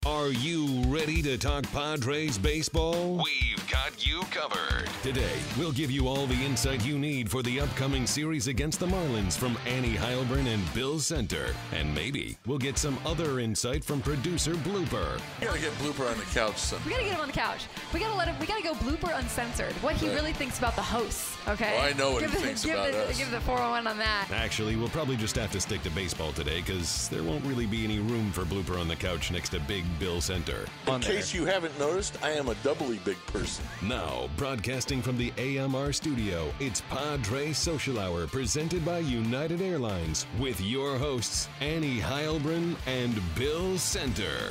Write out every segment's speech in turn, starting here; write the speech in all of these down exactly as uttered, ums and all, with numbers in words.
Are you ready to talk Padres baseball? We've got you covered. Today, we'll give you all the insight you need for the upcoming series against the Marlins from Annie Heilbrunn and Bill Center. And maybe we'll get some other insight from producer Blooper. We gotta get Blooper on the couch son. We gotta get him on the couch. We gotta let him. We gotta go Blooper uncensored. What he Right. really thinks about the hosts. Okay. Well, I know what give he the, thinks give about the, us. Give the four oh one on that. Actually, we'll probably just have to stick to baseball today because there won't really be any room for Blooper on the couch next to Big Bill Center. In case you haven't noticed, I am a doubly big person. Now, broadcasting from the A M R studio, it's Padres Social Hour presented by United Airlines with your hosts, Annie Heilbrunn and Bill Center.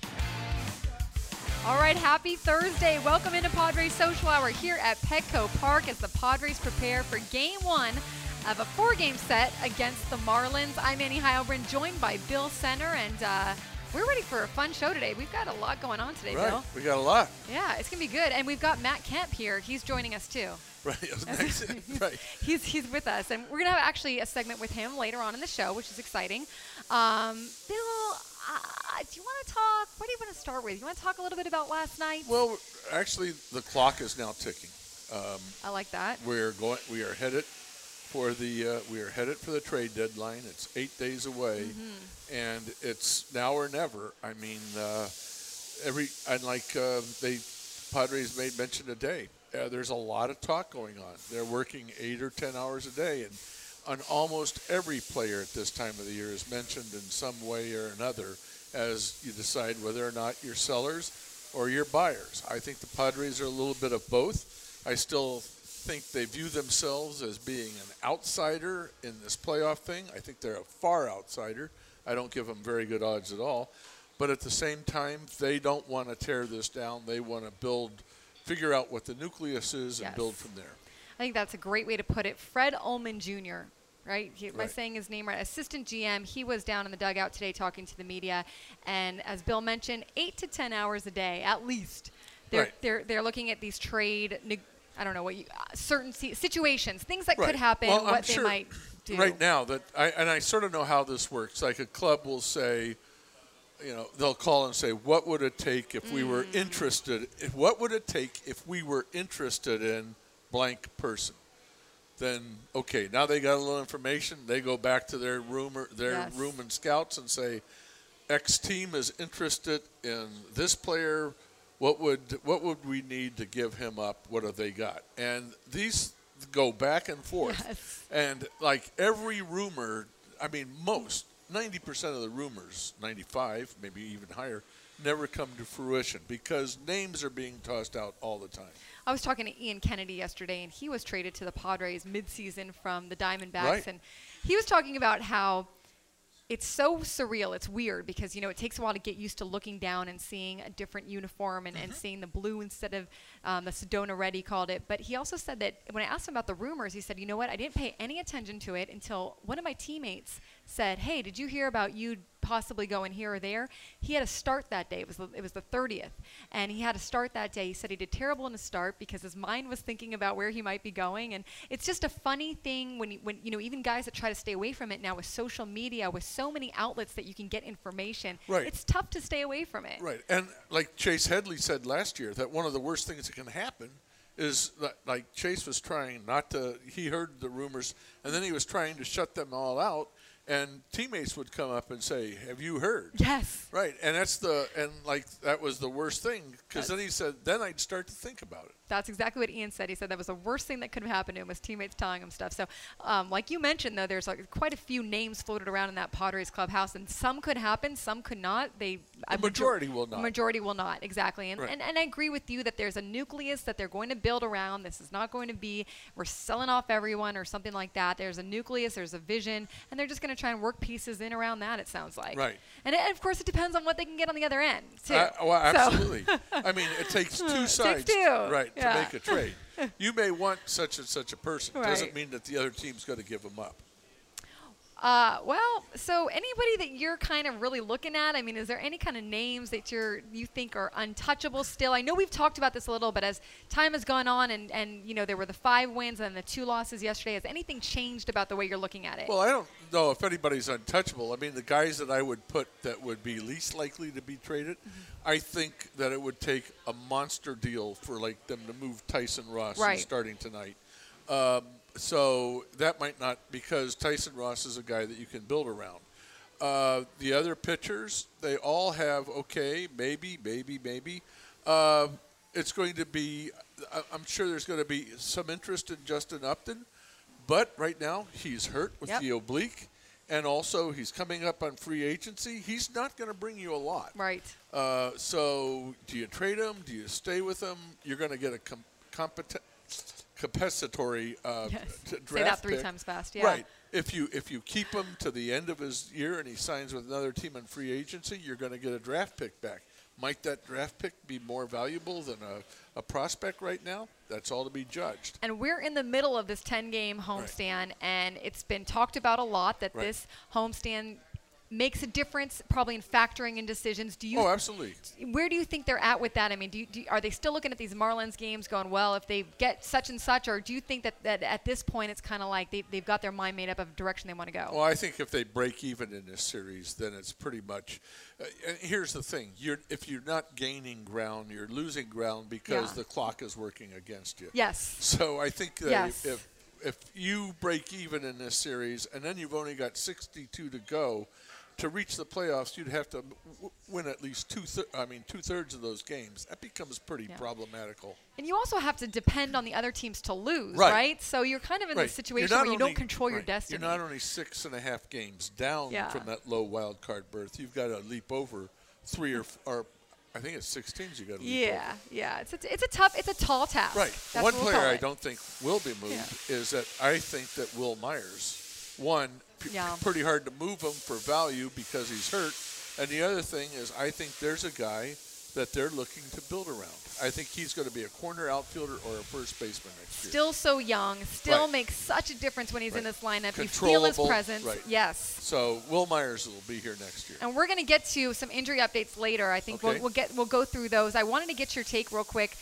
All right, happy Thursday. Welcome into Padres Social Hour here at Petco Park as the Padres prepare for game one of a four-game set against the Marlins. I'm Annie Heilbrunn, joined by Bill Center, and uh, we're ready for a fun show today. We've got a lot going on today, Right, Bill. we got a lot. Yeah, it's going to be good. And we've got Matt Kemp here. He's joining us, too. Right, right. He's he's with us, and we're gonna have actually a segment with him later on in the show, which is exciting. Um, Bill, uh, do you want to talk? What do you want to start with? You want to talk a little bit about last night? Well, actually, the clock is now ticking. Um, I like that. we're going. We are headed for the. Uh, we are headed for the trade deadline. It's eight days away, Mm-hmm. and it's now or never. I mean, uh, every and like uh, they Padres made mention today. Uh, there's a lot of talk going on. They're working eight or ten hours a day, and on almost every player at this time of the year is mentioned in some way or another as you decide whether or not you're sellers or you're buyers. I think the Padres are a little bit of both. I still think they view themselves as being an outsider in this playoff thing. I think they're a far outsider. I don't give them very good odds at all. But at the same time, they don't want to tear this down. They want to build figure out what the nucleus is and Yes. build from there. I think that's a great way to put it. Fred Ullman Junior, right? He, am I Right. saying his name right? Assistant G M. He was down in the dugout today talking to the media, and as Bill mentioned, eight to ten hours a day at least. They're Right. they're they're looking at these trade. Neg- I don't know what you uh, certain si- situations, things that Right. could happen, Well, I'm what they sure might do. Right now, that I and I sort of know how this works. Like a club will say, you know, they'll call and say, "What would it take if we were interested? If, what would it take if we were interested in blank person?" Then okay, now they got a little information. They go back to their room, or their Yes. room and scouts and say, "X team is interested in this player. What would what would we need to give him up? What have they got?" And these go back and forth. Yes. And like every rumor, I mean, most ninety percent of the rumors, ninety-five, maybe even higher, never come to fruition because names are being tossed out all the time. I was talking to Ian Kennedy yesterday, and he was traded to the Padres midseason from the Diamondbacks, Right. and he was talking about how it's so surreal. It's weird because, you know, it takes a while to get used to looking down and seeing a different uniform and, Mm-hmm. and seeing the blue instead of um, the Sedona red, he called it. But he also said that when I asked him about the rumors, he said, you know what, I didn't pay any attention to it until one of my teammates said, hey, did you hear about you possibly going here or there? He had to start that day. It was the, it was the thirtieth. And he had to start that day. He said he did terrible in the start because his mind was thinking about where he might be going. And it's just a funny thing when, you- when you know, even guys that try to stay away from it now with social media, with so many outlets that you can get information, Right. it's tough to stay away from it. Right. And like Chase Headley said last year, that one of the worst things that can happen is that, like, Chase was trying not to, he heard the rumors, and then he was trying to shut them all out, and teammates would come up and say, have you heard? Yes. Right. And that's the, and like, that was the worst thing, because then he said, then I'd start to think about it. That's exactly what Ian said. He said that was the worst thing that could have happened to him was teammates telling him stuff. So, um, like you mentioned, though, there's like quite a few names floated around in that Padres clubhouse, and some could happen, some could not. They The a majority will not. A majority will not, exactly. And, Right. and and I agree with you that there's a nucleus that they're going to build around. This is not going to be we're selling off everyone or something like that. There's a nucleus, there's a vision, and they're just going to try and work pieces in around that. It sounds like. Right. And, it, and of course, it depends on what they can get on the other end too. Uh, well, So- absolutely. I mean, it takes two Takes sides, two. right, Yeah. to make a trade. You may want such and such a person. Right. Doesn't mean that the other team's going to give them up. Uh, well, so anybody that you're kind of really looking at, I mean, is there any kind of names that you're you think are untouchable still? I know we've talked about this a little, but as time has gone on and, and you know, there were the five wins and the two losses yesterday, has anything changed about the way you're looking at it? Well, I don't know if anybody's untouchable. I mean, the guys that I would put that would be least likely to be traded, mm-hmm. I think that it would take a monster deal for like them to move Tyson Ross right. starting tonight. Um, So that might not, because Tyson Ross is a guy that you can build around. Uh, the other pitchers, they all have, okay, maybe, maybe, maybe. Uh, it's going to be, I'm sure there's going to be some interest in Justin Upton, but right now he's hurt with yep. the oblique, and also he's coming up on free agency. He's not going to bring you a lot. Right. Uh, so do you trade him? Do you stay with him? You're going to get a com- competent. compensatory uh, yes. t- draft Say that three pick. times fast, yeah. Right. If you if you keep him to the end of his year and he signs with another team in free agency, you're going to get a draft pick back. Might that draft pick be more valuable than a, a prospect right now? That's all to be judged. And we're in the middle of this ten-game homestand, right. and it's been talked about a lot that right. this homestand makes a difference probably in factoring in decisions. Do you? Oh, absolutely. Where do you think they're at with that? I mean, do, you, do you, are they still looking at these Marlins games going, well, if they get such and such, or do you think that, that at this point it's kind of like they, they've got their mind made up of direction they want to go? Well, I think if they break even in this series, then it's pretty much uh, – and here's the thing. You're if you're not gaining ground, you're losing ground because yeah. the clock is working against you. Yes. So I think that yes. if if you break even in this series and then you've only got sixty-two to go – to reach the playoffs, you'd have to w- win at least two. Thir- I mean, two thirds of those games. That becomes pretty yeah. problematical. And you also have to depend on the other teams to lose, right? right? So you're kind of in right. this situation where you only, don't control right. your destiny. You're not only six and a half games down yeah. from that low wild card berth. You've got to leap over three or, f- or I think it's six teams. You got to leap yeah, over. Yeah, It's a, it's a tough, it's a tall task. Right. That's One what we'll player I it. don't think will be moved yeah. is that I think that Will Myers. One, p- yeah. pretty hard to move him for value because he's hurt. And the other thing is I think there's a guy that they're looking to build around. I think he's going to be a corner outfielder or a first baseman next year. Still so young. Still right. makes such a difference when he's right. in this lineup. You feel his presence. Right. Yes. So Will Myers will be here next year. And we're going to get to some injury updates later. I think okay. we'll, we'll get we'll go through those. I wanted to get your take real quick.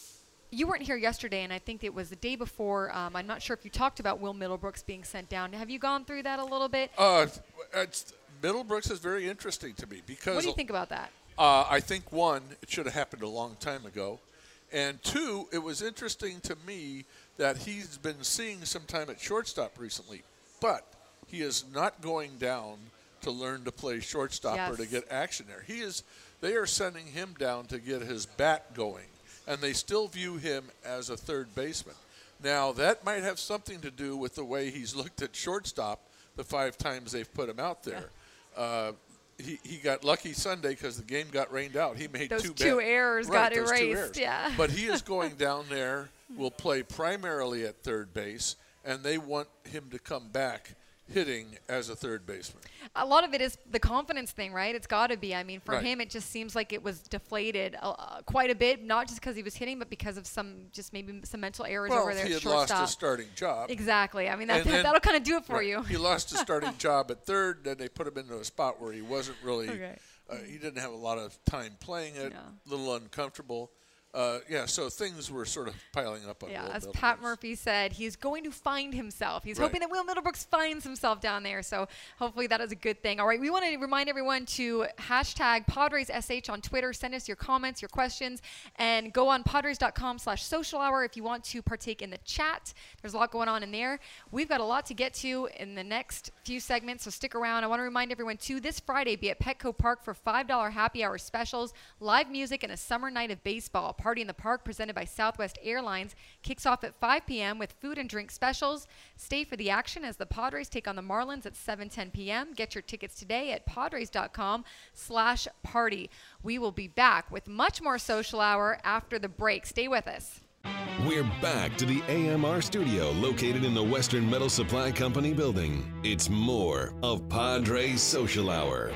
You weren't here yesterday, and I think it was the day before. Um, I'm not sure if you talked about Will Middlebrooks being sent down. Have you gone through that a little bit? Uh, it's, Middlebrooks is very interesting to me because. What do you think about that? Uh, I think, one, it should have happened a long time ago. And two, it was interesting to me that he's been seeing some time at shortstop recently. But he is not going down to learn to play shortstop yes. or to get action there. He is. They are sending him down to get his bat going. And they still view him as a third baseman. Now, that might have something to do with the way he's looked at shortstop the five times they've put him out there. Yeah. Uh, he, he got lucky Sunday because the game got rained out. He made those two, two bad, errors right, got those erased. Two errors. Yeah. But he is going down there, will play primarily at third base, and they want him to come back hitting as a third baseman. A lot of it is the confidence thing, right? It's got to be. I mean, for right. him, it just seems like it was deflated uh, quite a bit, not just because he was hitting, but because of some, just maybe some mental errors well, over there he at had lost shortstop. his starting job. Exactly. I mean, that, then, that'll kind of do it for right, you. He lost his starting job at third, then they put him into a spot where he wasn't really, okay. uh, he didn't have a lot of time playing it, a yeah. little uncomfortable. Uh, yeah, so things were sort of piling up on Yeah, Will as Middlebrooks. Pat Murphy said, he's going to find himself. He's right. hoping that Will Middlebrooks finds himself down there. So hopefully that is a good thing. All right, we want to remind everyone to hashtag PadresSH on Twitter. Send us your comments, your questions, and go on Padres.com slash social hour if you want to partake in the chat. There's a lot going on in there. We've got a lot to get to in the next few segments, so stick around. I want to remind everyone, too, this Friday, be at Petco Park for five dollar happy hour specials, live music, and a summer night of baseball. Party in the Park, presented by Southwest Airlines, kicks off at five p.m. with food and drink specials. Stay for the action as the Padres take on the Marlins at seven ten p.m. Get your tickets today at Padres.com slash party. We will be back with much more Social Hour after the break. Stay with us. We're back to the A M R studio located in the Western Metal Supply Company building. It's more of Padres Social Hour.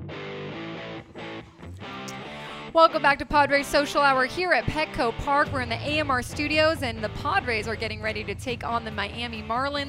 Welcome back to Padres Social Hour here at Petco Park. We're in the A M R studios, and the Padres are getting ready to take on the Miami Marlins.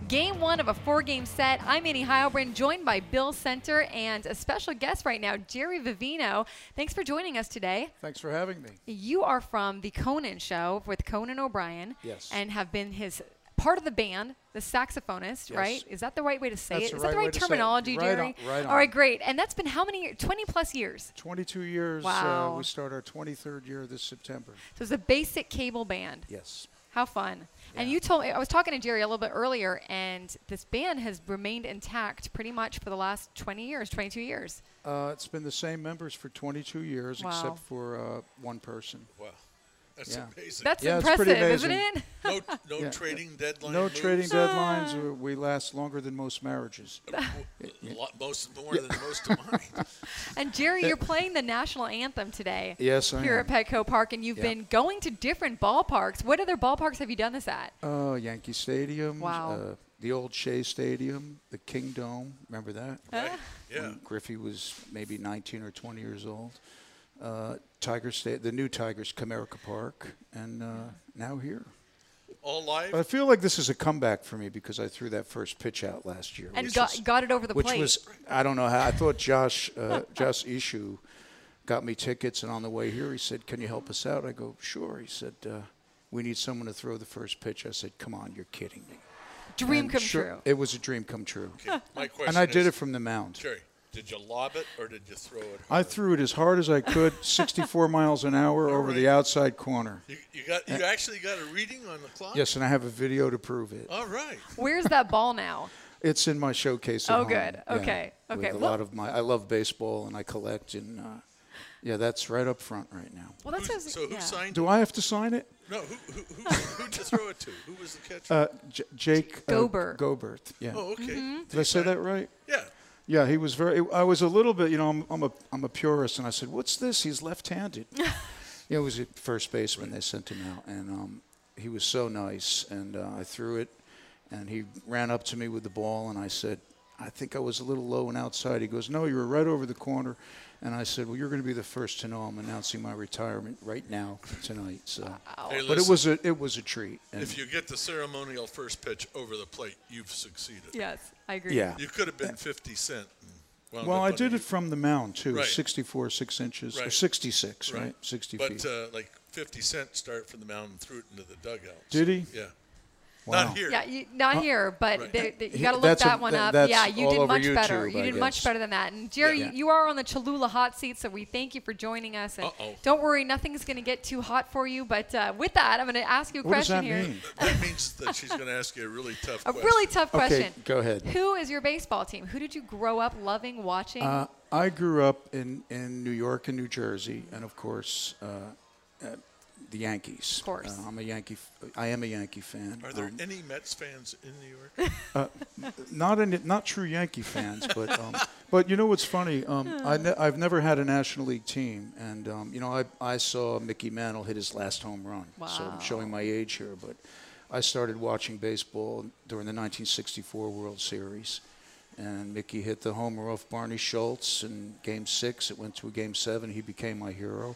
game one of a four-game set. I'm Annie Heilbrunn, joined by Bill Center and a special guest right now, Jerry Vivino. Thanks for joining us today. Thanks for having me. You are from the Conan Show with Conan O'Brien. Yes. And have been his part of the band, the saxophonist, Yes. right? Is that the right way to say That's it? the Is that right the way right to say it. terminology, Right Jerry? on, right All on. right, great. And that's been how many years? twenty plus years. twenty-two years. Wow. Uh, we start our twenty-third year this September. So it's a basic cable band. Yes. How fun. And Yeah. you told me, I was talking to Jerry a little bit earlier, and this band has remained intact pretty much for the last twenty years, twenty-two years. Uh, it's been the same members for twenty-two years, Wow. except for uh, one person. Wow. That's Yeah. amazing. That's Yeah, it's impressive, pretty isn't amazing. it? no no Yeah. trading deadline. No moves? trading deadlines. We- We last longer than most marriages. A lot, most more than most of mine. And Jerry, you're playing the national anthem today. Yes, I Here am. at Petco Park, and you've Yeah. been going to different ballparks. What other ballparks have you done this at? Uh, Yankee Stadium. Wow. Uh, the old Shea Stadium, the King Dome. Remember that? Right. Yeah. When Griffey was maybe nineteen or twenty years old. Uh, Tiger State, the new Tigers, Comerica Park, and uh, now here. All live. But I feel like this is a comeback for me because I threw that first pitch out last year. And which got, was- got it over the which plate. was, I don't know how, I thought Josh, uh, Josh Ishu got me tickets, and on the way here he said, can you help us out? I go, sure. He said, uh, we need someone to throw the first pitch. I said, come on, you're kidding me. Dream And come sure- true. It was a dream come true. Okay. My question And I did is, it from the mound. Jerry, did you lob it or did you throw it? I threw it as hard as I could, sixty-four miles an hour over the right. outside corner. You, you got. You actually got a reading on the clock. Yes, and I have a video to prove it. All right. Where's that ball now? It's in my showcase at Oh, home. good. Yeah, Okay. Okay. With a Well- lot of my, I love baseball and I collect, and uh, yeah, that's right up front right now. Well, that's Who's- what- so who yeah. signed Do it? I have to sign it? No. Who who who who'd you throw it to? Who was the catcher? Uh, J- Jake uh, Gobert. Gobert. Yeah. oh, okay. Mm-hmm. Did I say that right? Yeah. Yeah, he was very. I was a little bit, you know, I'm, I'm a I'm a purist, and I said, "What's this? He's left-handed." You know, it was a first baseman. They sent him out, and um, he was so nice. And uh, I threw it, and he ran up to me with the ball, and I said, "I think I was a little low and outside." He goes, "No, you were right over the corner." And I said, "Well, you're going to be the first to know I'm announcing my retirement right now tonight." So, Hey, but it listen, was a it was a treat. And if you get the ceremonial first pitch over the plate, you've succeeded. Yes, I agree. yeah. You could have been fifty Cent. and wound Well, up I on did a- it from the mound too, Right. sixty-four, six inches, or Right. sixty-six, right? sixty But feet. uh, like fifty Cent started from the mound and threw it into the dugout. Did he? Yeah. Wow. Not here. Yeah, you, not here, but Right. they, they, you He- got to look that's a- that one that- up. that's Yeah, you all did over much better. YouTube, You I did much guess. better than that. And Jerry, Yeah. you, you are on the Cholula hot seat, so we thank you for joining us. And Uh-oh. don't worry, nothing's going to get too hot for you. But uh, with that, I'm going to ask you a What does question that here. mean? That means that she's going to ask you a really tough A question. really tough Okay, question. go ahead. Who is your baseball team? Who did you grow up loving, watching? Uh, I grew up in, in New York and New Jersey, and of course, uh, uh, the Yankees. Of course. Uh, I'm a Yankee. F- I am a Yankee fan. Are there Um, any Mets fans in New York? not any, not true Yankee fans, but um, but you know what's funny? Um, I ne- I've never had a National League team, and um, you know I I saw Mickey Mantle hit his last home run. So Wow. I'm showing my age here, but I started watching baseball during the nineteen sixty-four World Series, and Mickey hit the homer off Barney Schultz in Game Six. It went to a Game Seven. He became my hero,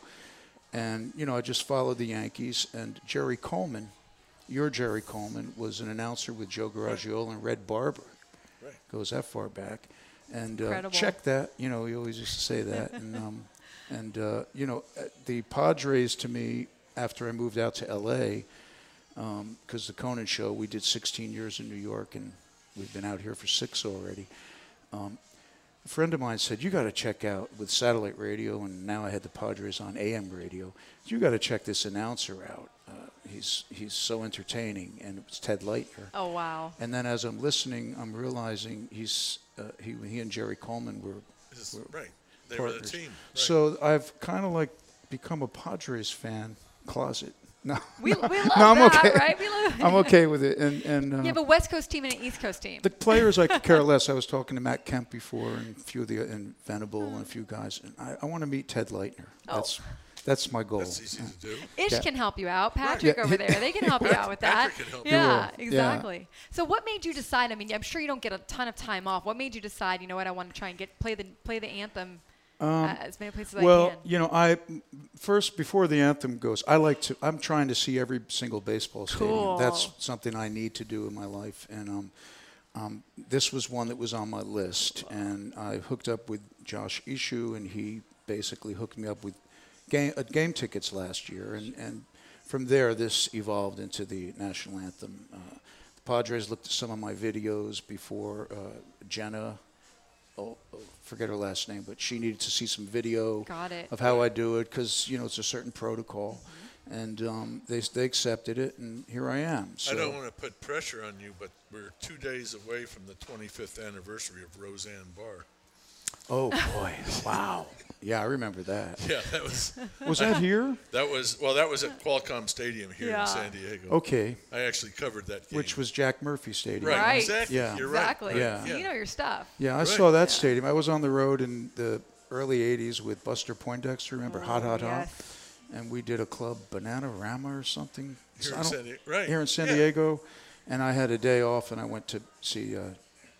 and you know I just followed the Yankees. And Jerry Coleman, your Jerry Coleman, was an announcer with Joe Garagiola and Red Barber. Right. Goes that far back, and uh, Incredible. check that. You know, he always used to say that, and um, and uh, you know, uh, the Padres to me after I moved out to L A, because the Conan Show, we did sixteen years in New York, and we've been out here for six already. Um, a friend of mine said, "You got to check out with satellite radio," and now I had the Padres on A M radio. You got to check this announcer out. Uh, he's he's so entertaining, and it was Ted Leitner. oh, wow. And then as I'm listening, I'm realizing he's uh, he he and Jerry Coleman were This is- were right. They were the partners. team. Right. So I've kind of like become a Padres fan closet. No, We, we love no, I'm that, okay. right? We love I'm okay with it. And and uh, You have a West Coast team and an East Coast team. the players I could care less. I was talking to Matt Kemp before, and a few of the and Venable and a few guys. And I, I want to meet Ted Leitner. Oh. That's that's my goal. That's easy to do. Ish Yeah. can help you out. Patrick Yeah. over there, they can help you out with that. Patrick can help you. yeah, He will. exactly. So, what made you decide? I mean, I'm sure you don't get a ton of time off. What made you decide? You know what? I want to try and get play the play the anthem uh, as many places as Well, I can. you know, I first before the anthem goes, I like to. I'm trying to see every single baseball stadium. Cool. That's something I need to do in my life, and um, um, this was one that was on my list, and I hooked up with Josh Ishu, and he basically hooked me up with game, uh, game tickets last year, and, and from there this evolved into the national anthem. Uh, the Padres looked at some of my videos before. uh, Jenna, oh, oh, forget her last name, but she needed to see some video Got it. of how I do it, because you know it's a certain protocol. And um, they they accepted it, and here I am. So. I don't want to put pressure on you, but we're two days away from the twenty-fifth anniversary of Roseanne Barr. Oh boy! Wow. Yeah, I remember that. Yeah, that was. Was that here? That was well. That was at Qualcomm Stadium here Yeah. in San Diego. Okay. I actually covered that game. Which was Jack Murphy Stadium. right? Right. Exactly. Yeah. You're right. Exactly. Yeah. You know your stuff. Yeah, I Right. saw that Yeah. stadium. I was on the road in the early eighties with Buster Poindexter. Remember Oh, Hot Hot yes. Hot? And we did a club, Banana Rama or something. Here I in don't- San Diego. Right. Here in San Yeah. Diego. And I had a day off, and I went to see uh,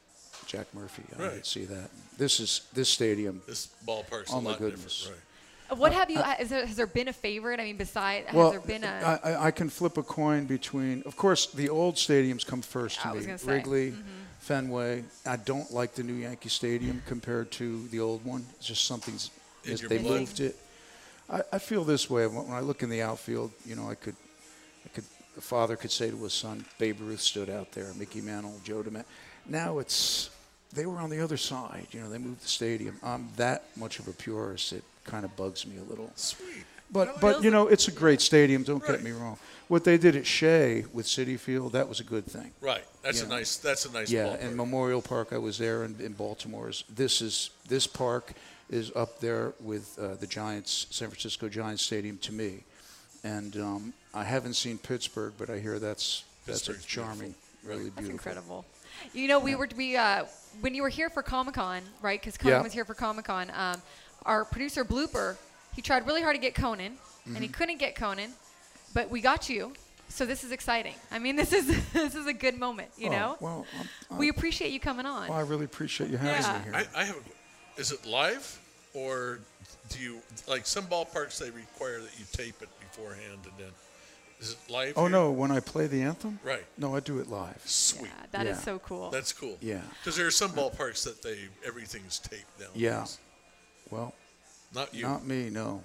Jack Murphy. I Right. did see that. This is this stadium. This ballpark's Oh, a my lot goodness. different. Right. Uh, What have you? has, there, has there been a favorite? I mean, beside has Well, there been a? I, I- I can flip a coin between. Of course, the old stadiums come first to I me. was gonna say. Wrigley, Fenway. I don't like the new Yankee Stadium compared to the old one. It's just something's. In your they blood. moved it. I, I feel this way when when I look in the outfield. You know, I could, I could. The father could say to his son, Babe Ruth stood out there, Mickey Mantle, Joe DeMatt. Now it's. They were on the other side. You know, they moved the stadium. I'm that much of a purist. It kind of bugs me a little. Sweet. But Really? but you know, it's a great stadium. Don't Right. get me wrong. What they did at Shea with Citi Field, that was a good thing. Right. That's Yeah. a nice. That's a nice. Yeah, ballpark. and Memorial Park, I was there in, in Baltimore's. This is this park is up there with uh, the Giants, San Francisco Giants Stadium to me. And um, I haven't seen Pittsburgh, but I hear that's that's a Pittsburgh's charming, beautiful. really That's beautiful. incredible. You know, we were we uh, when you were here for Comic Con, right? Because Conan Yeah. was here for Comic Con. Um, our producer Blooper, he tried really hard to get Conan, and he Mm-hmm. couldn't get Conan, but we got you. So this is exciting. I mean, this is this is a good moment. You Oh, know, Well, I'm, I'm, we appreciate you coming on. well, I really appreciate you having Yeah. me here. I, I have. A, is it live, or do you like some ballparks? They require that you tape it beforehand, and then is it live? oh here? no, when I play the anthem, Right. no, I do it live. Sweet. yeah, that is Yeah. so cool. That's cool. Yeah. Because there are some ballparks that they everything's taped nowadays. Yeah. Well, Not you. not me, no.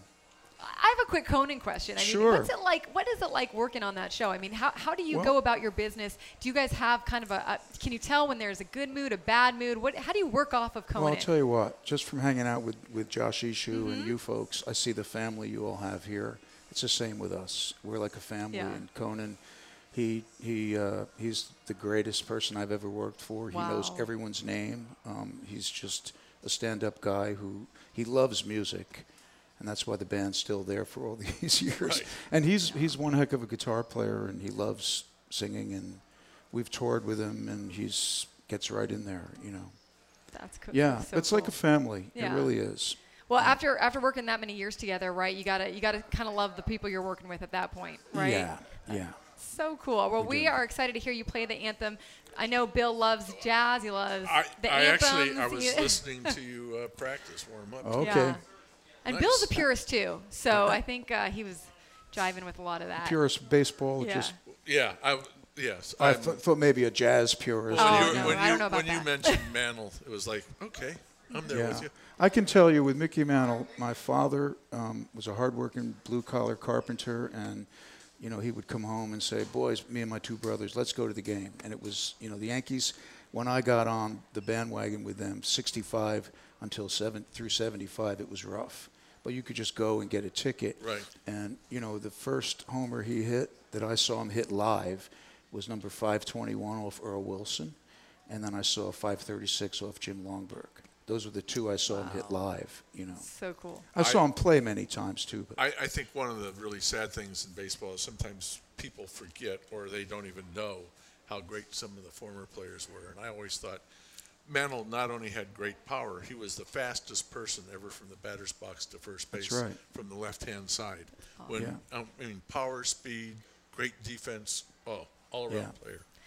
I have a quick Conan question. I mean, Sure. what's it like? What is it like working on that show? I mean, how, how do you Well- go about your business? Do you guys have kind of a, a? Can you tell when there's a good mood, a bad mood? What? How do you work off of Conan? Well, I'll tell you what. Just from hanging out with, with Josh Ishu Mm-hmm. and you folks, I see the family you all have here. It's the same with us. We're like a family. Yeah. And Conan, he he uh, he's the greatest person I've ever worked for. He knows Wow. everyone's name. Um, he's just a stand-up guy who he loves music, and that's why the band's still there for all these years. Right. And he's he's one heck of a guitar player, and he loves singing. And we've toured with him, and he's gets right in there. You know. That's cool. Yeah, That's so it's like cool. a family. Yeah. It really is. Well, after after working that many years together, right? You gotta you gotta kind of love the people you're working with at that point, right? Yeah, yeah. So cool. Well, we, do. are excited to hear you play the anthem. I know Bill loves jazz. He loves I, the I anthems. actually I was He- listening to you uh, practice warm up. Okay. Yeah. And Nice. Bill's a purist too, so I think uh, he was jiving with a lot of that. Purist baseball. Yeah. Just Yeah. I yes. I I'm- th- thought maybe a jazz purist. Oh, when you, no, when I you, don't know about when you that. mentioned Mantle, it was like, okay, I'm there yeah. with you. I can tell you with Mickey Mantle, my father um, was a hardworking blue-collar carpenter, and you know he would come home and say, "Boys, me and my two brothers, let's go to the game." And it was, you know, the Yankees. When I got on the bandwagon with them, sixty-five until seven through seventy-five, it was rough. But you could just go and get a ticket. Right. And you know, the first homer he hit that I saw him hit live was number five twenty-one off Earl Wilson, and then I saw five thirty-six off Jim Longberg. Those were the two I saw him hit live. You know, So cool. I saw him play many times too. But I, I think one of the really sad things in baseball is sometimes people forget or they don't even know how great some of the former players were. And I always thought Mantle not only had great power, he was the fastest person ever from the batter's box to first base That's right. from the left-hand side. When Yeah. um, I mean, power, speed, great defense, oh, all-around Yeah. player.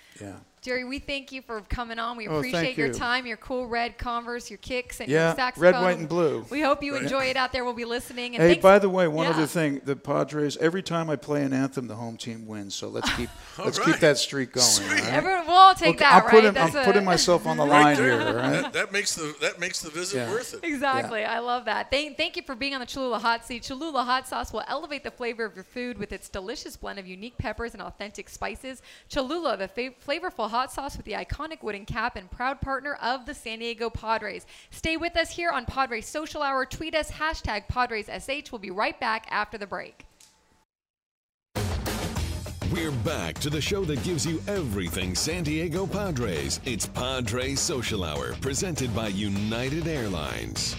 Yeah. Jerry, we thank you for coming on. We Oh, appreciate thank your you. time, your cool red Converse, your kicks, and Yeah, your saxophone. red, white, and blue. We hope you Right. enjoy it out there. We'll be listening. And Hey, thanks- by the way, one Yeah. other thing: the Padres. Every time I play an anthem, the home team wins. So let's keep let's right. keep that streak going. Sweet. all right? Everyone, we'll all take Okay, that, I'm right? putting, That's I'm a- putting myself on the Right line there. here. All right? That, that makes the that makes the visit Yeah. worth it. Exactly. I love that. Thank, thank you for being on the Cholula Hot Seat. Cholula Hot Sauce will elevate the flavor of your food with its delicious blend of unique peppers and authentic spices. Cholula, the fa- flavorful hot sauce with the iconic wooden cap and proud partner of the San Diego Padres. Stay with us here on Padres Social Hour. Tweet us, hashtag PadresSH. We'll be right back after the break. We're back to the show that gives you everything San Diego Padres. It's Padres Social Hour, presented by United Airlines.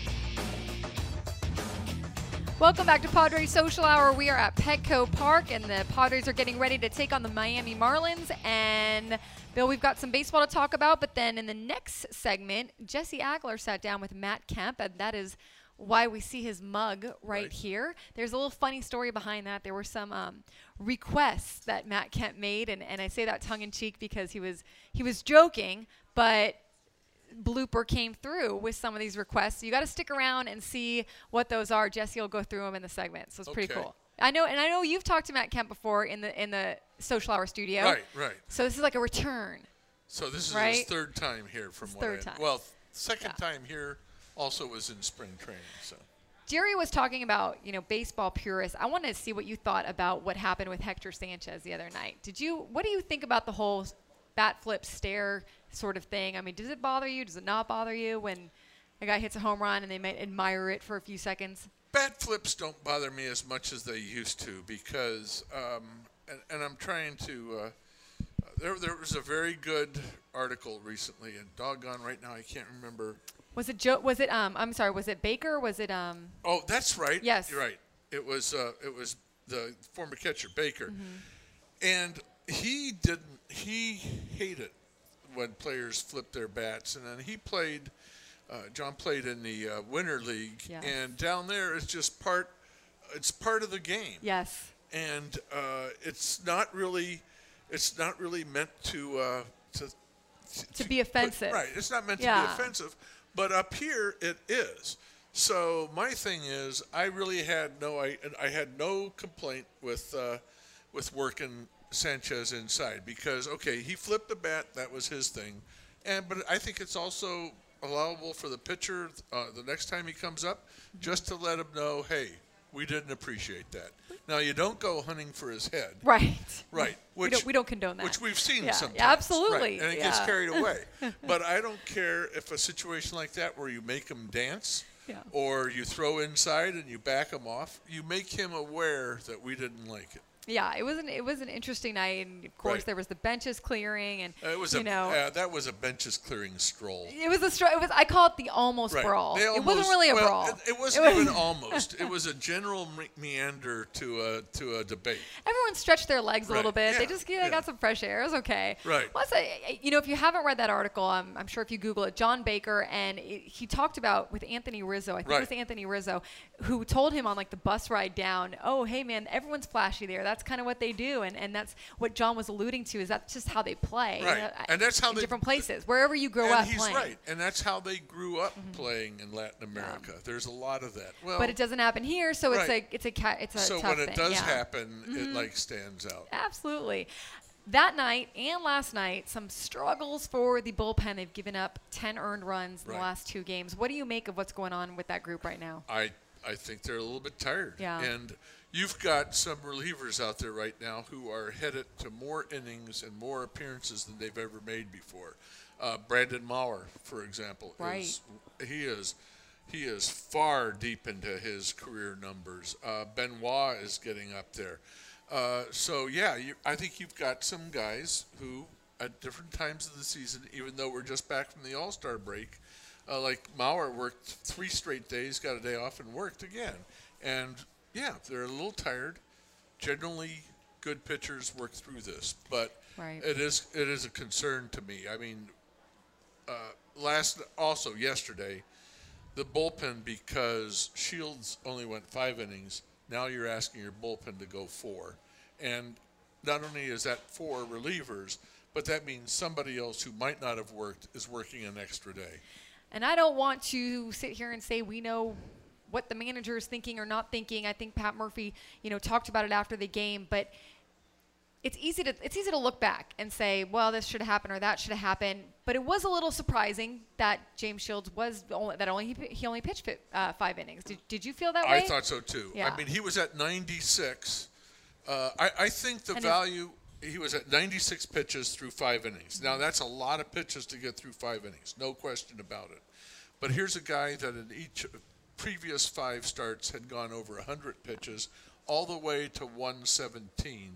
Welcome back to Padres Social Hour. We are at Petco Park, and the Padres are getting ready to take on the Miami Marlins. And, Bill, we've got some baseball to talk about, but then in the next segment, Jesse Agler sat down with Matt Kemp, and that is why we see his mug right, Right. here. There's a little funny story behind that. There were some um, requests that Matt Kemp made, and, and I say that tongue-in-cheek because he was he was joking, but blooper came through with some of these requests. So you got to stick around and see what those are. Jesse will go through them in the segment, so it's pretty Okay. cool. I know, and I know you've talked to Matt Kemp before in the in the Social Hour studio. Right, right. So this is like a return. So this is Right? his third time here from His what third I, time. Well, th- second Yeah. time here also was in spring training. So Jerry was talking about, you know, baseball purists. I wanted to see what you thought about what happened with Hector Sanchez the other night. Did you? What do you think about the whole bat flip stare sort of thing? I mean, does it bother you? Does it not bother you when a guy hits a home run and they might admire it for a few seconds? bat flips don't bother me as much as they used to because, um, and, and I'm trying to. Uh, there, there was a very good article recently, and doggone right now I can't remember. Was it Joe? Was it um? I'm sorry. Was it Baker? Was it um? Oh, that's right. Yes. You're right. It was uh, it was the former catcher Baker, Mm-hmm. and he didn't. He hated when players flipped their bats, and then he played. Uh, John played in the uh, Winter League, Yes. and down there it's just part. It's part of the game, Yes. and uh, it's not really. It's not really meant to. Uh, to To be offensive. Right. It's not meant to Yeah. be offensive, but up here it is. So my thing is, I really had no, I, I had no complaint with, uh, with working Sanchez inside because okay, he flipped the bat, that was his thing, and but I think it's also allowable for the pitcher uh, the next time he comes up, just to let him know, hey, we didn't appreciate that. Now you don't go hunting for his head. Right. Right. We Which, don't- we don't condone that. Which we've seen Yeah, sometimes. absolutely, Right, and it gets yeah. carried away. But I don't care if a situation like that where you make him dance Yeah. or you throw inside and you back him off, you make him aware that we didn't like it. Yeah, it was an it was an interesting night, and of course Right. there was the benches clearing, and Uh, It was you a know uh, that was a benches clearing stroll. it was a str- it was I call it the almost Right. brawl. They it wasn't almost- really a well, brawl. It, it wasn't was- even almost. It was a general me- meander to a to a debate. Everyone stretched their legs a Right, little bit. They yeah, just yeah, yeah. got some fresh air. It was okay. Right. Plus, I, you know, if you haven't read that article, I'm, I'm sure if you Google it, John Baker, and it, he talked about with Anthony Rizzo. I think Right. it was Anthony Rizzo who told him on like the bus ride down, "Oh, hey man, everyone's flashy there. That's kind of what they do," and and that's what John was alluding to. Is that's just how they play. Right. You know, And that's how in they- different places, wherever you grow and up he's playing. right, and that's how they grew up playing in Latin America. There's a lot of that. Well, But it doesn't happen here, so it's Right. a it's a ca- it's a so tough when it thing. does yeah. happen, it like stands out. Absolutely. That night and last night, some struggles for the bullpen. They've given up ten earned runs in the Right. last two games. What do you make of what's going on with that group right now? I I think they're a little bit tired. Yeah. And you've got some relievers out there right now who are headed to more innings and more appearances than they've ever made before. Uh, Brandon Maurer, for example, Right. is he is he is far deep into his career numbers. Uh, Benoit is getting up there. Uh, so yeah, you, I think you've got some guys who, at different times of the season, even though we're just back from the All-Star break, uh, like Maurer worked three straight days, got a day off, and worked again. And yeah, they're a little tired. Generally, good pitchers work through this, but Right. it is it is a concern to me. I mean, uh, last also yesterday, the bullpen, because Shields only went five innings. Now you're asking your bullpen to go four, and not only is that four relievers, but that means somebody else who might not have worked is working an extra day. And I don't want to sit here and say we know what the manager is thinking or not thinking. I think Pat Murphy, you know, talked about it after the game, but it's easy to it's easy to look back and say, well, this should have happened or that should have happened. But it was a little surprising that James Shields was only that only he, he only pitched uh, five innings. Did, did you feel that way? I thought so too. Yeah. I mean, he was at ninety-six. Uh, I, I think the and value. He was at ninety-six pitches through five innings. Now that's a lot of pitches to get through five innings, no question about it. But here's a guy that in each previous five starts had gone over one hundred pitches, all the way to one seventeen.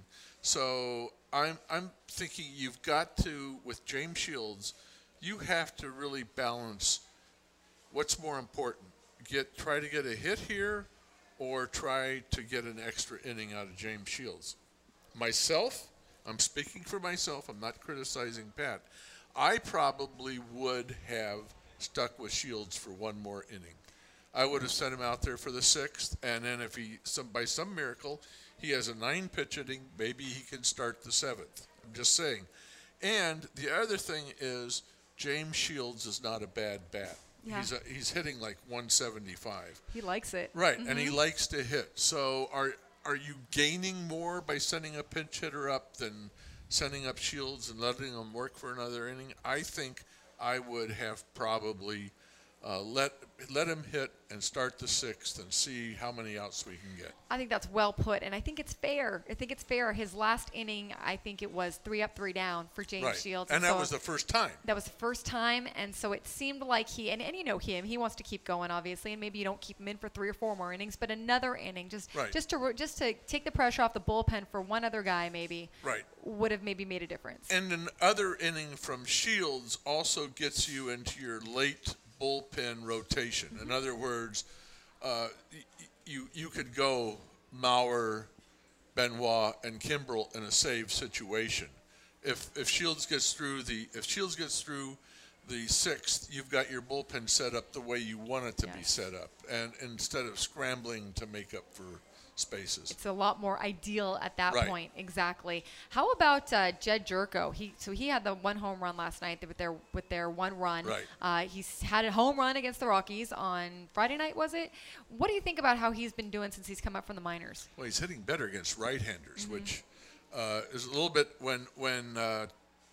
So I'm I'm thinking you've got to, with James Shields, you have to really balance what's more important. Get try to get a hit here, or try to get an extra inning out of James Shields. Myself, I'm speaking for myself. I'm not criticizing Pat. I probably would have stuck with Shields for one more inning. I would have sent him out there for the sixth, and then if he, some by some miracle, he has a nine-pitch inning, maybe he can start the seventh. I'm just saying. And the other thing is James Shields is not a bad bat. Yeah. He's a, he's hitting like one seventy-five. He likes it. Right, Mm-hmm. and he likes to hit. So are are you gaining more by sending a pinch hitter up than sending up Shields and letting him work for another inning? I think I would have probably uh, let let him hit and start the sixth and see how many outs we can get. I think that's well put, and I think it's fair. I think it's fair. His last inning, I think it was three up, three down for James Right, Shields. and that so was the first time. That was the first time, and so it seemed like he, and, and you know him, he wants to keep going, obviously, and maybe you don't keep him in for three or four more innings, but another inning, just Right. just to just to take the pressure off the bullpen for one other guy, maybe, Right. would have maybe made a difference. And another inning from Shields also gets you into your late bullpen rotation. In other words, uh, y- you you could go Mauer, Benoit, and Kimbrel in a save situation. If if Shields gets through the if Shields gets through the sixth, you've got your bullpen set up the way you want it to be Yes. set up, and instead of scrambling to make up for spaces. It's a lot more ideal at that Right. point, exactly. How about uh, Jed Jerko? He so he had the one home run last night with their with their one run. Right. Uh, he's had a home run against the Rockies on Friday night, was it? What do you think about how he's been doing since he's come up from the minors? Well, he's hitting better against right-handers, Mm-hmm. which uh, is a little bit when when uh,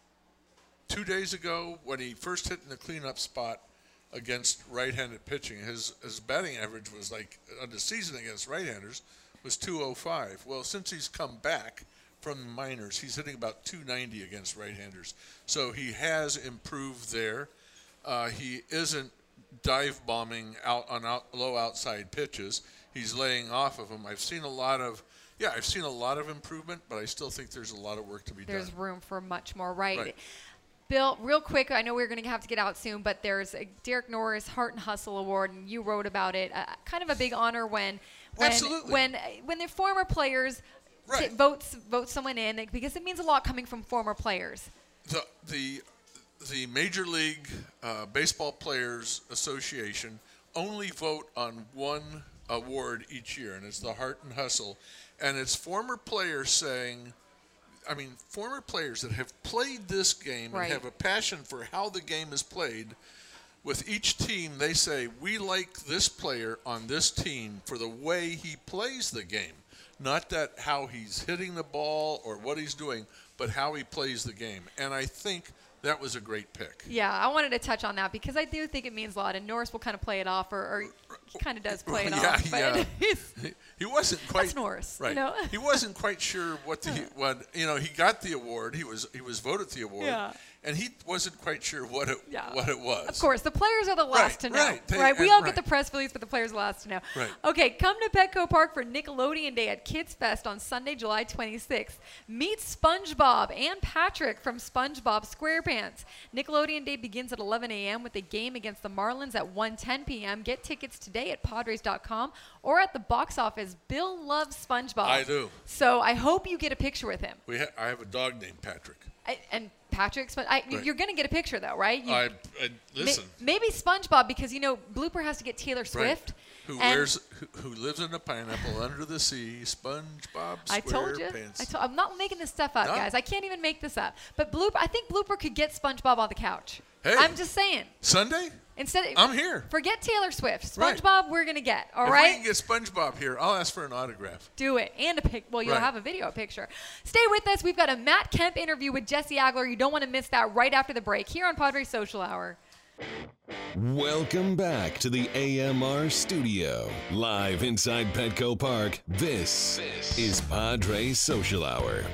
two days ago when he first hit in the cleanup spot against right-handed pitching, his his batting average was like on the season against right-handers was two oh five. Well, since he's come back from the minors, he's hitting about two ninety against right-handers. So he has improved there. Uh, he isn't dive bombing out on out, low outside pitches. He's laying off of them. I've seen a lot of, yeah, I've seen a lot of improvement, but I still think there's a lot of work to be There's done. room for much more, right? Right. Bill, real quick, I know we're going to have to get out soon, but there's a Derek Norris Heart and Hustle Award, and you wrote about it. Uh, kind of a big honor when, when, Absolutely. when, when the former players Right. t- votes vote someone in, because it means a lot coming from former players. The the the Major League uh, Baseball Players Association only vote on one award each year, and it's the Heart and Hustle, and it's former players saying, I mean, former players that have played this game Right. and have a passion for how the game is played. With each team, they say, we like this player on this team for the way he plays the game. Not that how he's hitting the ball or what he's doing, but how he plays the game. And I think that was a great pick. Yeah, I wanted to touch on that because I do think it means a lot, and Norris will kind of play it off, or, or he kind of does play it Yeah, off. But yeah. he's, He wasn't quite That's Norris, you right. know? He wasn't quite sure what the what you know. He got the award. He was he was voted the award, Yeah. and he wasn't quite sure what it Yeah. what it was. Of course, the players are the last Right, to know. right. They- Right? We and- all right. get the press release, but the players are the last to know. Right. Okay, come to Petco Park for Nickelodeon Day at Kids Fest on Sunday, July twenty-sixth. Meet SpongeBob and Patrick from SpongeBob SquarePants. Nickelodeon Day begins at eleven a.m. with a game against the Marlins at one ten p.m. Get tickets today at Padres dot com or at the box office. Bill loves SpongeBob. I do. So I hope you get a picture with him. We ha- I have a dog named Patrick. I, and Patrick, Spon- I, Right. you're going to get a picture though, right? You, I, I May- listen. maybe SpongeBob, because you know Blooper has to get Taylor Swift, Who And wears, who, who lives in a pineapple under the sea, SpongeBob I told you. SquarePants. I to, I'm not making this stuff up, No. guys. I can't even make this up. But Blooper, I think Blooper could get SpongeBob on the couch. Hey. I'm just saying. Sunday? Instead, I'm here. Forget Taylor Swift. Right. SpongeBob, we're gonna get. All if right. we can get SpongeBob here, I'll ask for an autograph. Do it. And a pic. Well, you'll Right. have a video picture. Stay with us. We've got a Matt Kemp interview with Jesse Agler. You don't want to miss that right after the break here on Padres Social Hour. Welcome back to the A M R studio. Live inside Petco Park, this, this is Padres Social Hour.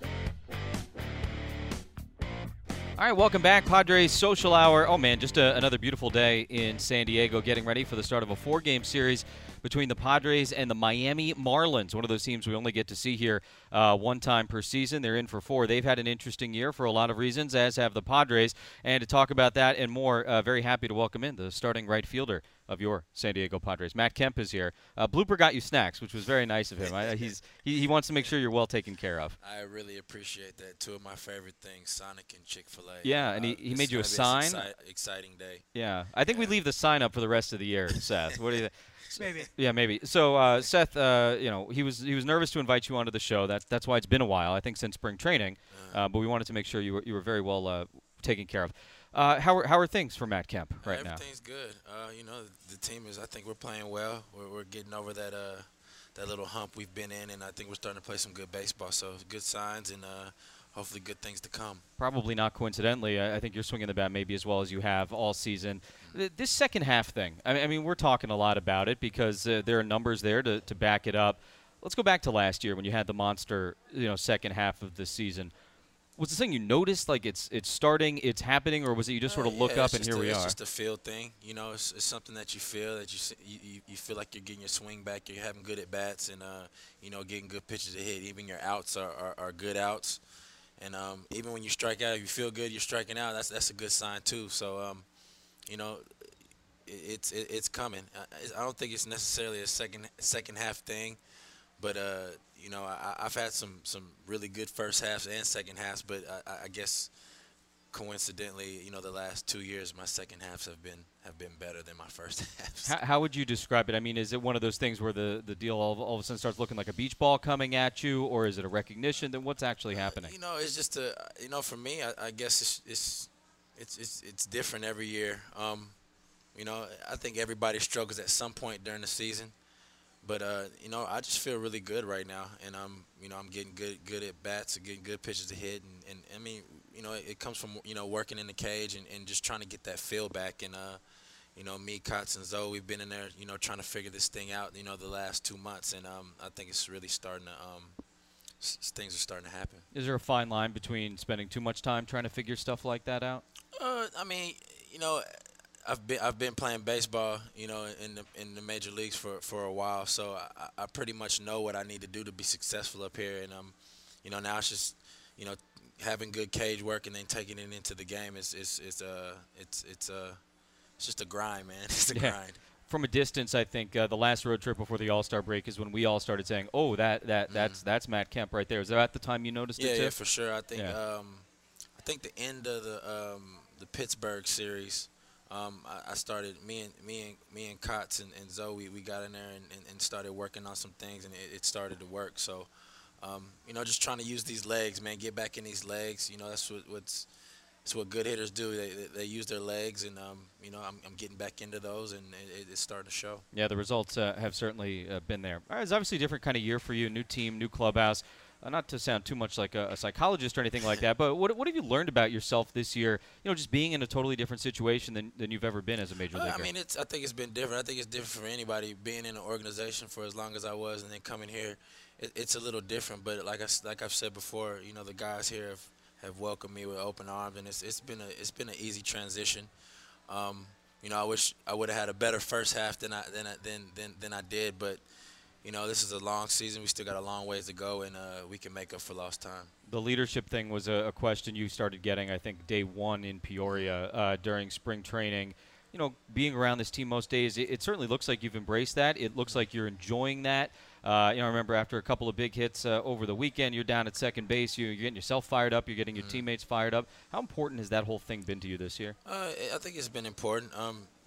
All right, welcome back, Padres Social Hour. Oh, man, just a, another beautiful day in San Diego, getting ready for the start of a four-game series between the Padres and the Miami Marlins, one of those teams we only get to see here uh, one time per season. They're in for four. They've had an interesting year for a lot of reasons, as have the Padres. And to talk about that and more, uh, very happy to welcome in the starting right fielder of your San Diego Padres. Matt Kemp is here. Uh, Blooper got you snacks, which was very nice of him. I, he's he, he wants to make sure you're well taken care of. I really appreciate that. Two of my favorite things, Sonic and Chick-fil-A. Yeah, and he, Uh, he it's made you a gonna be sign. an exci- exciting day. Yeah, I think we leave the sign up for the rest of the year, Seth. What do you think? Maybe. Yeah, maybe. So, uh, Seth, uh, you know, he was he was nervous to invite you onto the show. That's that's why it's been a while. I think since spring training, uh, but we wanted to make sure you were you were very well uh, taken care of. Uh, how are how are things for Matt Kemp right uh, now? Everything's good. Uh, you know, the team is. I think we're playing well. We're, we're getting over that uh, that little hump we've been in, and I think we're starting to play some good baseball. So good signs, and uh, hopefully good things to come. Probably not coincidentally. I, I think you're swinging the bat maybe as well as you have all season. Th- This second half thing, I mean, I mean, we're talking a lot about it because uh, there are numbers there to, to back it up. Let's go back to last year when you had the monster, you know, second half of the season. Was the thing you noticed, like it's it's starting, it's happening, or was it you just sort of Uh, look yeah, up it's and just here a, we it's are? just a feel thing. You know, it's, it's something that you feel that you, s- you you you feel like you're getting your swing back. You're having good at bats, and uh, you know, getting good pitches to hit. Even your outs are, are, are good outs. And um, even when you strike out, if you feel good, you're striking out. That's that's a good sign too. So, um, you know, it, it's it, it's coming. I, I don't think it's necessarily a second second half thing, but uh, you know, I, I've had some some really good first halves and second halves. But I, I guess coincidentally, you know, the last two years, my second halves have been have been better than my first halves. How, how would you describe it? I mean, is it one of those things where the, the deal all of, all of a sudden starts looking like a beach ball coming at you, or is it a recognition? Then what's actually happening? You know, it's just a, you know, for me, I, I guess it's, it's it's it's it's different every year. Um, you know, I think everybody struggles at some point during the season, but uh, you know, I just feel really good right now, and I'm, you know, I'm getting good good at bats, and getting good pitches to hit, and, and I mean, you know, it, it comes from, you know, working in the cage and, and just trying to get that feel back, and uh, you know, me, Kotz, and Zoe, we've been in there, you know, trying to figure this thing out, you know, the last two months, and um, I think it's really starting to, um, s- things are starting to happen. Is there a fine line between spending too much time trying to figure stuff like that out? Uh, I mean, you know, I've been I've been playing baseball, you know, in the in the major leagues for, for a while, so I, I pretty much know what I need to do to be successful up here, and um, you know, now it's just, you know, having good cage work and then taking it into the game is is is uh it's it's uh it's just a grind, man. It's a Yeah. grind. From a distance, I think uh, the last road trip before the All-Star break is when we all started saying, "Oh, that that Mhm. that's that's Matt Kemp right there." Is that at the time you noticed Yeah, it too? yeah, for sure. I think Yeah. um, I think the end of the um, the Pittsburgh series, um, I, I started me and me and me and Kotz and, and Zoe. We got in there and, and, and started working on some things, and it, it started to work. So, um, you know, just trying to use these legs, man. Get back in these legs. You know, that's what what's it's what good hitters do. They they, they use their legs, and um, you know, I'm, I'm getting back into those, and it, it's starting to show. Yeah, the results uh, have certainly uh, been there. All right, it's obviously a different kind of year for you, new team, new clubhouse. Uh, not to sound too much like a, a psychologist or anything like that, but what, what have you learned about yourself this year, you know, just being in a totally different situation than, than you've ever been as a major Uh, leaguer? I mean, it's. I think it's been different. I think it's different for anybody being in an organization for as long as I was, and then coming here, it, it's a little different. But like I s- like I've said before, you know, the guys here have, have welcomed me with open arms, and it's it's been a it's been an easy transition. Um, you know, I wish I would have had a better first half than I than I, than, than than I did, but you know, this is a long season. We still got a long ways to go, and uh, we can make up for lost time. The leadership thing was a, a question you started getting, I think, day one in Peoria uh, during spring training. You know, being around this team most days, it, it certainly looks like you've embraced that. It looks like you're enjoying that. Uh, you know, I remember after a couple of big hits uh, over the weekend, you're down at second base. You, you're getting yourself fired up. You're getting your Mhm. teammates fired up. How important has that whole thing been to you this year? Uh, I think it's been important. Um,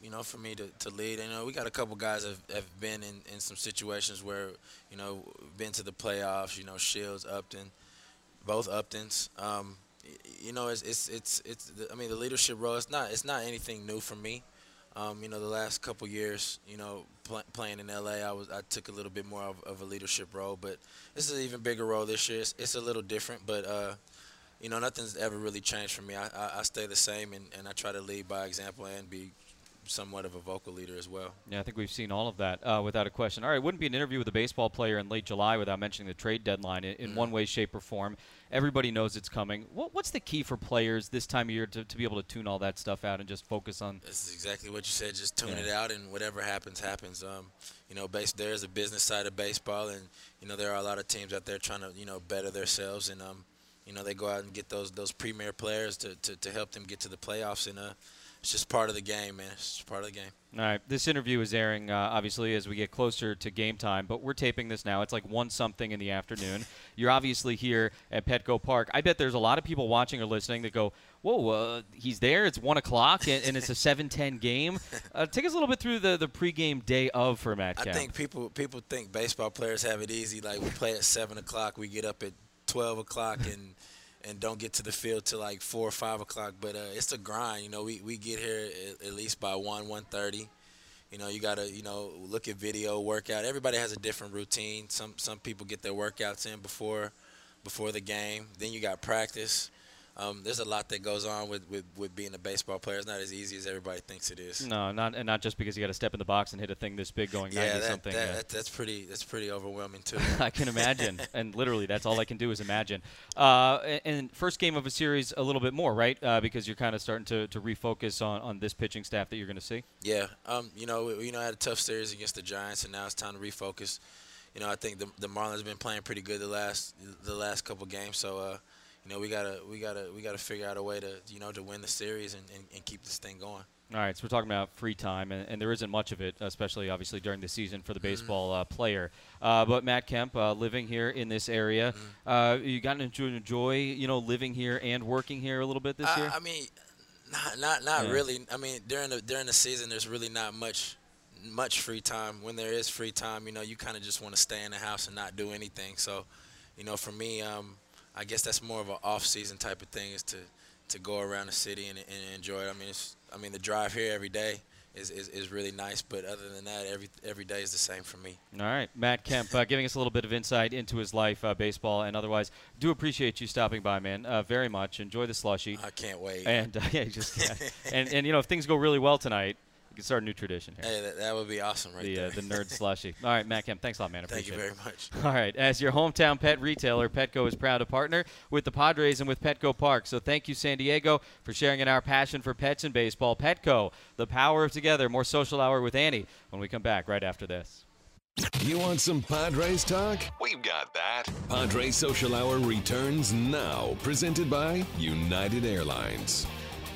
you know, for me to, to lead. And, you know, we got a couple guys that have, have been in, in some situations where, you know, been to the playoffs, you know, Shields, Upton, both Uptons. Um, you know, it's, it's, it's, it's the, I mean, the leadership role, it's not, it's not anything new for me. Um, you know, the last couple years, you know, pl playing in L A, I was I took a little bit more of, of a leadership role, but this is an even bigger role this year. It's, it's a little different, but uh, you know, nothing's ever really changed for me. I, I, I stay the same, and, and I try to lead by example and be somewhat of a vocal leader as well. Yeah, I think we've seen all of that uh, without a question. All right, it wouldn't be an interview with a baseball player in late July without mentioning the trade deadline in, in mm. one way, shape, or form. Everybody knows it's coming. What, what's the key for players this time of year to, to be able to tune all that stuff out and just focus on? This is exactly what you said. Just tune yeah. it out, and whatever happens, happens. Um, you know, base, there's a business side of baseball, and, you know, there are a lot of teams out there trying to, you know, better themselves, and, um, you know, they go out and get those those premier players to, to, to help them get to the playoffs, and uh, it's just part of the game, man. It's just part of the game. All right. This interview is airing, uh, obviously, as we get closer to game time, but we're taping this now. It's like one something in the afternoon. You're obviously here at Petco Park. I bet there's a lot of people watching or listening that go, whoa, uh, he's there. It's one o'clock, and, and it's a seven ten game. Uh, take us a little bit through the, the pregame day of for Matt Kemp. I think people, people think baseball players have it easy. Like, we play at seven o'clock. We get up at twelve o'clock and – and don't get to the field till like four or five o'clock. But uh, it's a grind. You know, we, we get here at, at least by one, one thirty. You know, you got to, you know, look at video, workout. Everybody has a different routine. Some some people get their workouts in before before the game. Then you got practice. Um, there's a lot that goes on with, with, with being a baseball player. It's not as easy as everybody thinks it is. No, not and not just because you got to step in the box and hit a thing this big going yeah, ninety that, something. That, yeah, that, that's pretty. That's pretty overwhelming too. I can imagine, and literally, that's all I can do is imagine. Uh, and, and first game of a series, a little bit more, right? Uh, because you're kind of starting to, to refocus on, on this pitching staff that you're going to see. Yeah, um, you know, we, you know, I had a tough series against the Giants, and now it's time to refocus. You know, I think the the Marlins have been playing pretty good the last the last couple games, so. Uh, You know, we gotta, we gotta, we gotta figure out a way to, you know, to win the series and, and, and keep this thing going. All right, so we're talking about free time, and, and there isn't much of it, especially obviously during the season for the baseball uh, player. Uh, but Matt Kemp, uh, living here in this area, mm-hmm. uh, you gotten to enjoy, you know, living here and working here a little bit this I, year. I mean, not, not, not yeah. really. I mean, during the during the season, there's really not much, much free time. When there is free time, you know, you kind of just want to stay in the house and not do anything. So, you know, for me, um. I guess that's more of an off-season type of thing, is to, to go around the city and, and enjoy it. I mean, it's, I mean, the drive here every day is, is, is really nice, but other than that, every every day is the same for me. All right, Matt Kemp, uh, giving us a little bit of insight into his life, uh, baseball and otherwise. Do appreciate you stopping by, man, uh, very much. Enjoy the slushy. I can't wait. And uh, yeah, you just can't. and and you know, if things go really well tonight, you can start a new tradition here. Hey, that, that would be awesome right the, there. Uh, the nerd slushy. All right, Matt Kemp, thanks a lot, man. I Thank you appreciate very it. much. All right, as your hometown pet retailer, Petco is proud to partner with the Padres and with Petco Park. So thank you, San Diego, for sharing in our passion for pets and baseball. Petco, the power of together. More Social Hour with Annie when we come back right after this. You want some Padres talk? We've got that. Padres Social Hour returns now, presented by United Airlines.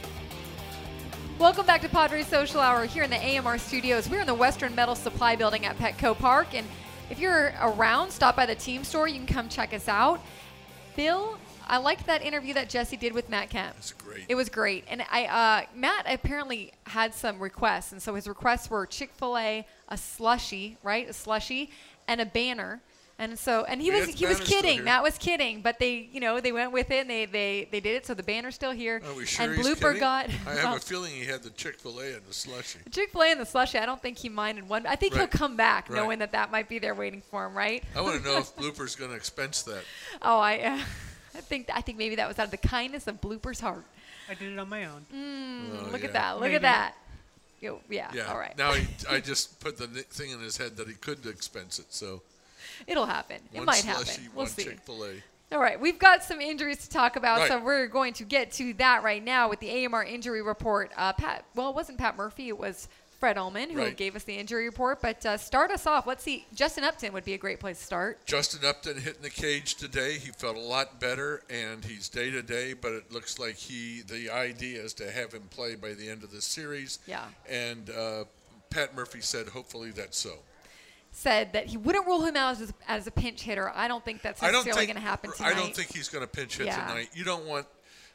Welcome back to Padres Social Hour here in the A M R studios. We're in the Western Metal Supply Building at Petco Park, and if you're around, stop by the team store. You can come check us out. Bill, I liked that interview that Jesse did with Matt Kemp. That's great. It was great, and I uh, Matt apparently had some requests, and so his requests were Chick-fil-A, a slushie, right, a slushie, and a banner. And so, and he We was got the he was banner still kidding. here. Matt was kidding, but they, you know, they went with it and they they, they did it. So the banner's still here. Are we sure and he's Blooper kidding? got. I have well, a feeling he had the Chick-fil-A and the slushy. the Chick-fil-A and the slushie. I don't think he minded one. I think Right. he'll come back Right. knowing that that might be there waiting for him, right? I want to know if Blooper's going to expense that. Oh, I, uh, I think I think maybe that was out of the kindness of Blooper's heart. I did it on my own. Oh, Look yeah. at that! Look Maybe. at that! Yo, yeah, Yeah. All right. Now he, I just put the ni- thing in his head that he could expense it. So It'll happen. It one might slushy, happen. We'll one see. Chick-fil-A. All right, we've got some injuries to talk about, Right. so we're going to get to that right now with the A M R injury report. Uh, Pat, well, it wasn't Pat Murphy, it was Fred Ullman who Right. gave us the injury report. But uh, start us off. Let's see. Justin Upton would be a great place to start. Justin Upton hitting the cage today. He felt a lot better, and he's day to day. But it looks like he. The idea is to have him play by the end of the series. Yeah. And uh, Pat Murphy said, hopefully that's so. Said that he wouldn't rule him out as, as a pinch hitter. I don't think that's I don't necessarily think going to happen tonight. I don't think he's going to pinch hit Yeah. tonight. You don't want. You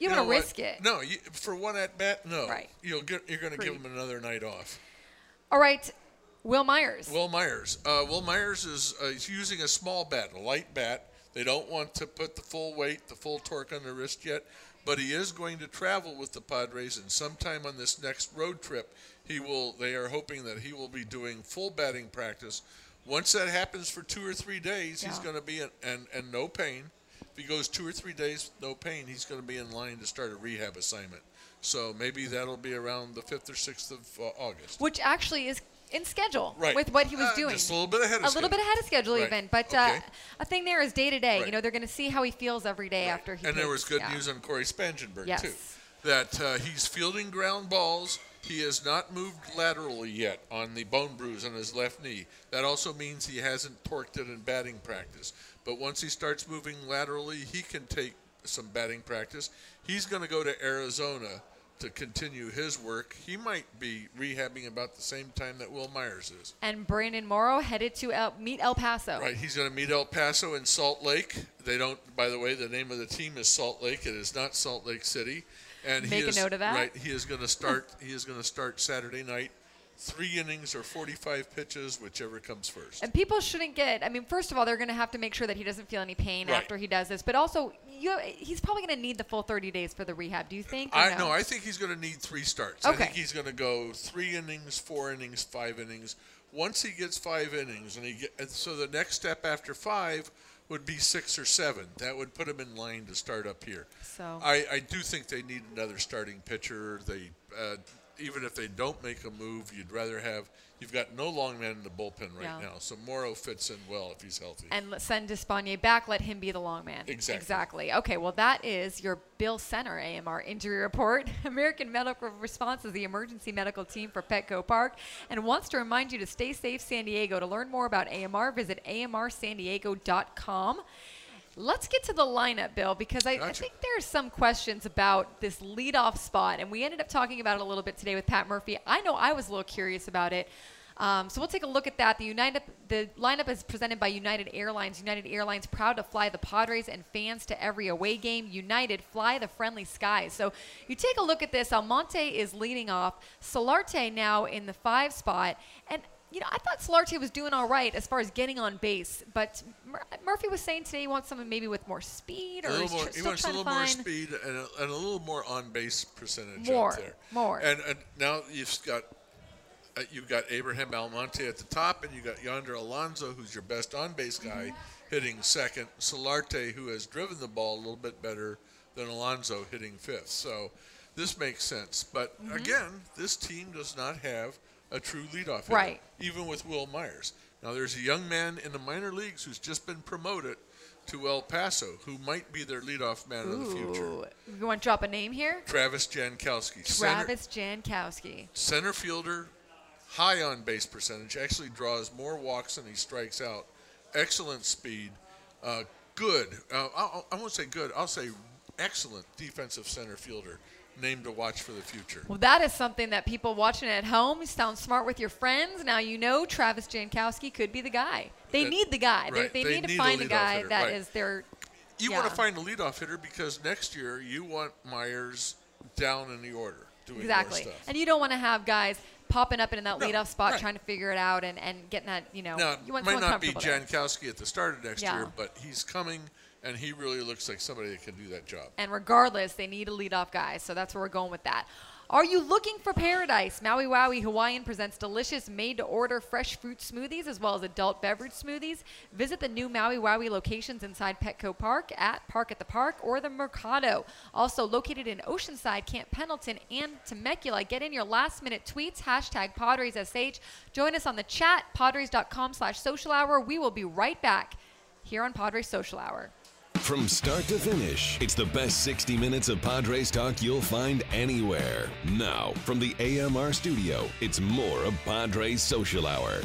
You don't know want to what? risk it. No, you, for one at bat, no. Right. You'll get, you're going to give Agreed. him another night off. All right, Will Myers. Will Myers. Uh, Will Myers is uh, he's using a small bat, a light bat. They don't want to put the full weight, the full torque on the wrist yet, but he is going to travel with the Padres, and sometime on this next road trip, he will. They are hoping that he will be doing full batting practice. Once that happens for two or three days, Yeah. he's going to be in, and and no pain. If he goes two or three days, no pain, he's going to be in line to start a rehab assignment. So maybe that'll be around the fifth or sixth of uh, August. Which actually is in schedule Right. with what he was Uh, doing. just a little bit ahead of A little schedule. bit ahead of schedule Right. even. But Okay. uh, a thing there is day to day. You Right. know, they're going to see how he feels every day after he And there was pitched. good Yeah. news on Corey Spangenberg, Yes. too. That uh, he's fielding ground balls. He has not moved laterally yet on the bone bruise on his left knee. That also means he hasn't torqued it in batting practice. But once he starts moving laterally, he can take some batting practice. He's going to go to Arizona to continue his work. He might be rehabbing about the same time that Will Myers is. And Brandon Morrow headed to El, meet El Paso. Right, he's going to meet El Paso in Salt Lake. They don't, by the way, the name of the team is Salt Lake. It is not Salt Lake City. And Make he a is, note of that. Right, he is going to start. he is going to start Saturday night, three innings or forty-five pitches, whichever comes first. And people shouldn't get, I mean, first of all, they're going to have to make sure that he doesn't feel any pain Right. after he does this. But also, you, he's probably going to need the full thirty days for the rehab. Do you think? or I no? no, I think he's going to need three starts. I Okay. think he's going to go three innings, four innings, five innings. Once he gets five innings, and he get, and so the next step after five would be six or seven. That would put him in line to start up here. So I, I do think they need another starting pitcher. They uh, even if they don't make a move, you'd rather have. You've got no long man in the bullpen right Yeah. now, so Morrow fits in well if he's healthy. and let- send Despaigne back. Let him be the long man. Exactly. Exactly. Okay. Well, that is your Bill Center A M R injury report. American Medical Response is the emergency medical team for Petco Park and wants to remind you to stay safe, San Diego. To learn more about A M R, visit A M R San Diego dot com. Let's get to the lineup, Bill, because I, I Gotcha. think there are some questions about this leadoff spot, and we ended up talking about it a little bit today with Pat Murphy. I know I was a little curious about it. Um, so we'll take a look at that. The United, the lineup is presented by United Airlines. United Airlines proud to fly the Padres and fans to every away game. United, fly the friendly skies. So you take a look at this. Almonte is leading off. Solarte now in the five spot. And, you know, I thought Solarte was doing all right as far as getting on base. But Mur- Murphy was saying today he wants someone maybe with more speed. Or a little he's more, tr- he still wants a trying to little more find speed and a, and a little more on base percentage More, up there. more. And, and now you've got uh, you've got Abraham Almonte at the top, and you got Yonder Alonso, who's your best on base guy, Mm-hmm. hitting second. Solarte, who has driven the ball a little bit better than Alonso, hitting fifth. So this makes sense. But Mm-hmm. again, this team does not have a true leadoff hitter, Right. even with Will Myers. Now there's a young man in the minor leagues who's just been promoted to El Paso, who might be their leadoff man of the future. Ooh. You want to drop a name here? Travis Jankowski, center, Travis Jankowski. center fielder, high on base percentage, actually draws more walks than he strikes out. Excellent speed, uh, good. Uh, I, I won't say good. I'll say excellent defensive center fielder, named to watch for the future. Well, that is something that people watching at home sound smart with your friends. Now you know Travis Jankowski could be the guy. They That- need the guy. right. They, they, They need to need a find a leadoff guy hitter, that is right. their. You yeah. want to find a leadoff hitter because next year you want Myers down in the order doing Exactly. more stuff. And you don't want to have guys popping up in that No, leadoff spot right. trying to figure it out and, and getting that, you know, Now, you want might someone not be comfortable there. Jankowski at the start of next Yeah. year, but he's coming, and he really looks like somebody that can do that job. And regardless, they need a leadoff guy, so that's where we're going with that. Are you looking for paradise? Maui Wowie Hawaiian presents delicious made-to-order fresh fruit smoothies as well as adult beverage smoothies. Visit the new Maui Wowie locations inside Petco Park, at Park at the Park, or the Mercado. Also located in Oceanside, Camp Pendleton, and Temecula. Get in your last-minute tweets, hashtag PadresSH. Join us on the chat, padres.com slash social hour. We will be right back here on Padres Social Hour. From start to finish, it's the best sixty minutes of Padres talk you'll find anywhere. Now, from the A M R studio, it's more of Padres Social Hour.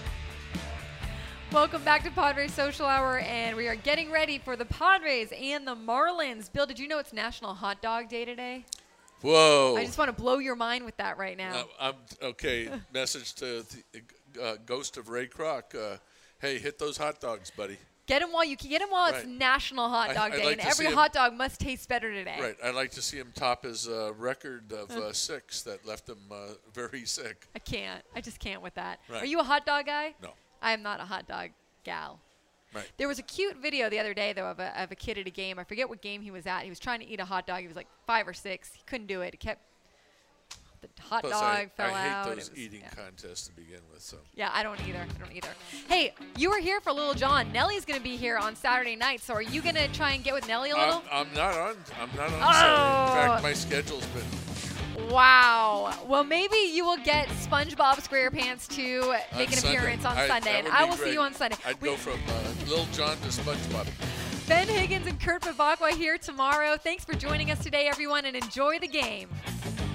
Welcome back to Padres Social Hour, and we are getting ready for the Padres and the Marlins. Bill, did you know it's National Hot Dog Day today? Whoa. I just want to blow your mind with that right now. Uh, I'm, okay, message to the uh, ghost of Ray Kroc. Uh, hey, hit those hot dogs, buddy. Get him while you can. Get him while Right. it's National Hot I- Dog I'd Day, like and to every see him- hot dog must taste better today. Right. I'd like to see him top his uh, record of uh, six that left him uh, very sick. I can't. I just can't with that. Right. Are you a hot dog guy? No. I am not a hot dog gal. Right. There was a cute video the other day, though, of a, of a kid at a game. I forget what game he was at. He was trying to eat a hot dog. He was like five or six. He couldn't do it. He kept the hot Plus, dog I, fell I hate out. those It was- eating yeah. contests to begin with. So. Yeah, I don't either. I don't either. Hey, you were here for Little John. Nellie's going to be here on Saturday night. So are you going to try and get with Nellie a little? I'm, I'm not on. I'm not on Oh. Saturday. In fact, my schedule's been. Wow. Well, maybe you will get SpongeBob SquarePants to on make an Sunday. appearance on I, Sunday, that and would I be will see great. you on Sunday. I'd We- go from uh, Lil John to SpongeBob. Ben Higgins and Kurt Bavakwa here tomorrow. Thanks for joining us today, everyone, and enjoy the game.